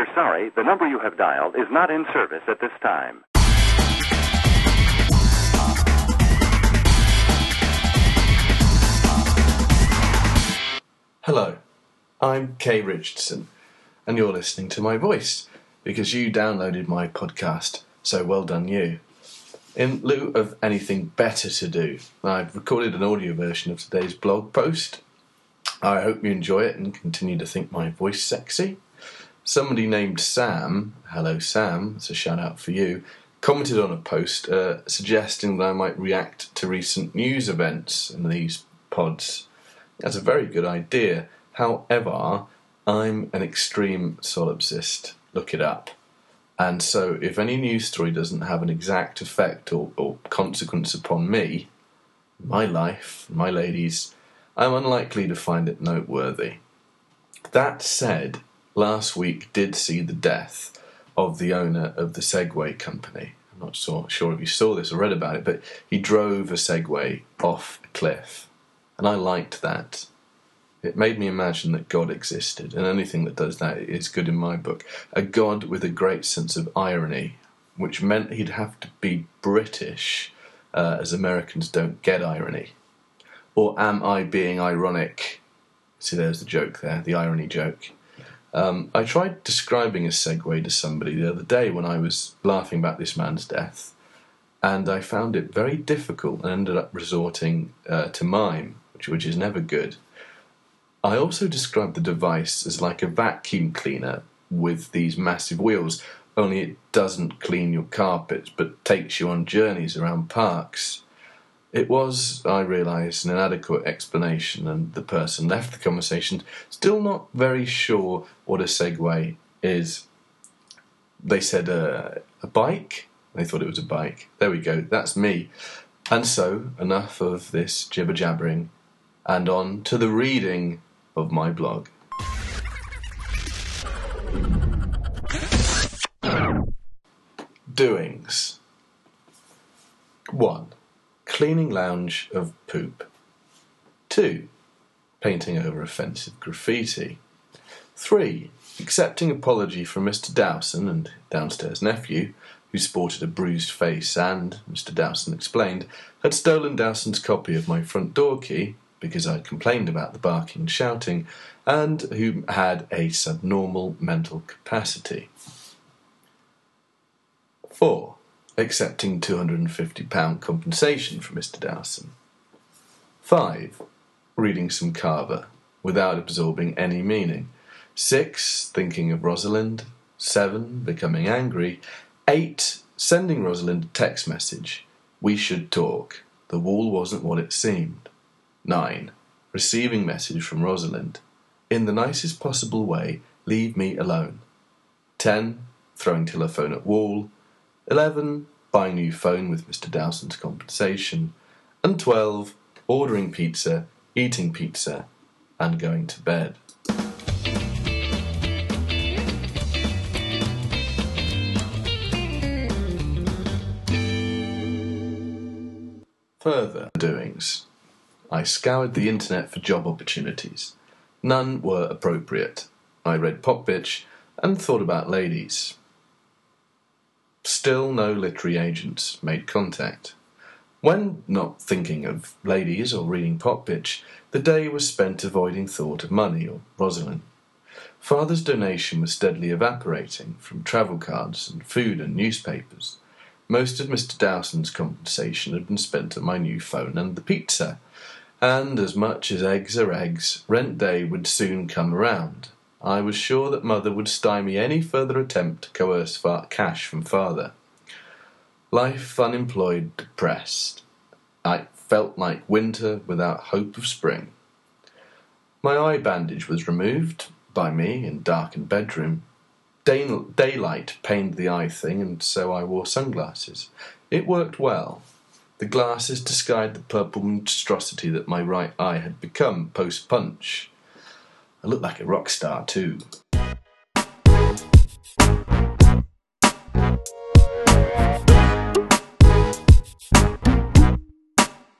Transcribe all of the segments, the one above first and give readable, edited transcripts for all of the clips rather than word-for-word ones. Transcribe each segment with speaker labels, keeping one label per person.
Speaker 1: We're sorry, the number you have dialed is not in service at this time.
Speaker 2: Hello, I'm Kay Richardson, and you're listening to my voice because you downloaded my podcast, so well done you. In lieu of anything better to do, I've recorded an audio version of today's blog post. I hope you enjoy it and continue to think my voice sexy. Somebody named Sam, hello Sam, it's a shout out for you, commented on a post suggesting that I might react to recent news events in these pods. That's a very good idea. However, I'm an extreme solipsist. Look it up. And so if any news story doesn't have an exact effect or consequence upon me, my life, my ladies, I'm unlikely to find it noteworthy. That said, last week did see the death of the owner of the Segway company. I'm not sure if you saw this or read about it, but he drove a Segway off a cliff. And I liked that. It made me imagine that God existed, and anything that does that is good in my book. A God with a great sense of irony, which meant he'd have to be British, as Americans don't get irony. Or am I being ironic? See, there's the joke there, the irony joke. I tried describing a Segway to somebody the other day when I was laughing about this man's death, and I found it very difficult and ended up resorting to mime, which is never good. I also described the device as like a vacuum cleaner with these massive wheels, only it doesn't clean your carpets but takes you on journeys around parks. It was, I realised, an inadequate explanation, and the person left the conversation still not very sure what a Segway is. They said a bike? They thought it was a bike. There we go, that's me. And so, enough of this jibber-jabbering, and on to the reading of my blog. Doings. 1. Cleaning lounge of poop. 2. Painting over offensive graffiti. 3. Accepting apology from Mr. Dowson and downstairs nephew, who sported a bruised face and, Mr. Dowson explained, had stolen Dowson's copy of my front door key because I'd complained about the barking and shouting, and who had a subnormal mental capacity. 4. Accepting £250 compensation from Mr. Dowson. 5. Reading some Carver, without absorbing any meaning. 6. Thinking of Rosalind. 7. Becoming angry. 8. Sending Rosalind a text message. We should talk. The wall wasn't what it seemed. 9. Receiving message from Rosalind. In the nicest possible way, leave me alone. 10. Throwing telephone at wall. 11. Buying new phone with Mr. Dowson's compensation. And 12. Ordering pizza, eating pizza, and going to bed. Further doings. I scoured the internet for job opportunities. None were appropriate. I read Pop Bitch and thought about ladies. Still no literary agents made contact. When not thinking of ladies or reading Pop Bitch, the day was spent avoiding thought of money or Rosalind. Father's donation was steadily evaporating from travel cards and food and newspapers. Most of Mr. Dowson's compensation had been spent on my new phone and the pizza, and as much as eggs are eggs, rent day would soon come around. I was sure that Mother would stymie any further attempt to coerce cash from Father. Life unemployed, depressed. I felt like winter without hope of spring. My eye bandage was removed, by me, in darkened bedroom. Daylight pained the eye thing, and so I wore sunglasses. It worked well. The glasses disguised the purple monstrosity that my right eye had become post-punch. I looked like a rock star, too.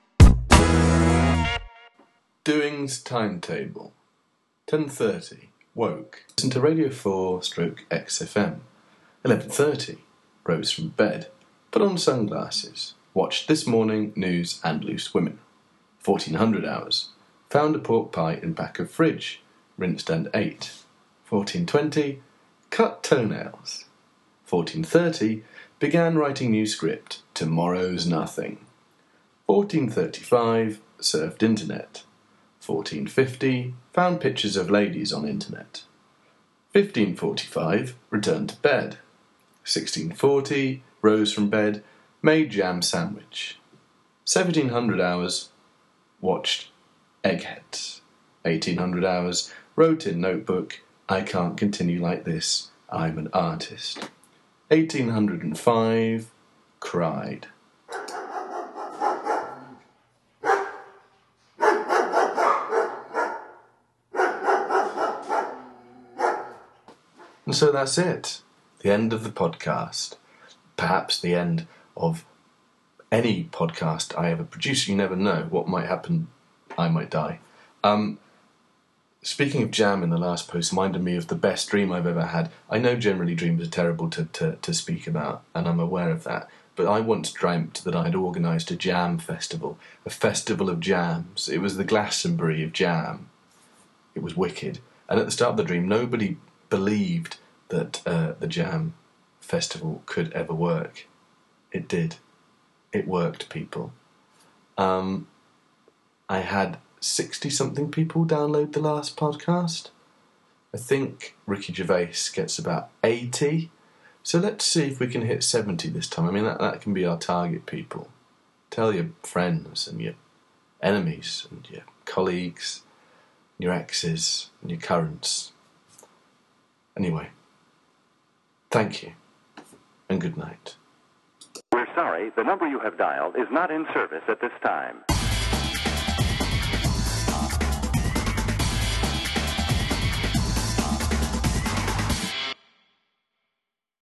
Speaker 2: Doings timetable. 10:30. woke. Listen to Radio 4 / XFM. 11:30, rose from bed, put on sunglasses, watched This Morning, News and Loose Women. 1400 hours, found a pork pie in back of fridge, rinsed and ate. 1420, cut toenails. 1430, began writing new script, Tomorrow's Nothing. 1435, surfed internet. 1450, found pictures of ladies on internet. 1545, returned to bed. 1640, rose from bed, made jam sandwich. 1700 hours, watched Eggheads. 1800 hours, wrote in notebook, I can't continue like this, I'm an artist. 1805, cried. And so that's it. The end of the podcast. Perhaps the end of any podcast I ever produce. You never know what might happen. I might die. Speaking of jam in the last post reminded me of the best dream I've ever had. I know generally dreams are terrible to speak about, and I'm aware of that. But I once dreamt that I'd organised a jam festival, a festival of jams. It was the Glastonbury of jam. It was wicked. And at the start of the dream, nobody believed that the jam festival could ever work. It did. It worked, people. I had 60-something people download the last podcast. I think Ricky Gervais gets about 80. So let's see if we can hit 70 this time. I mean, that can be our target, people. Tell your friends and your enemies and your colleagues, your exes and your currents. Anyway, thank you and good night.
Speaker 1: We're sorry, the number you have dialed is not in service at this time.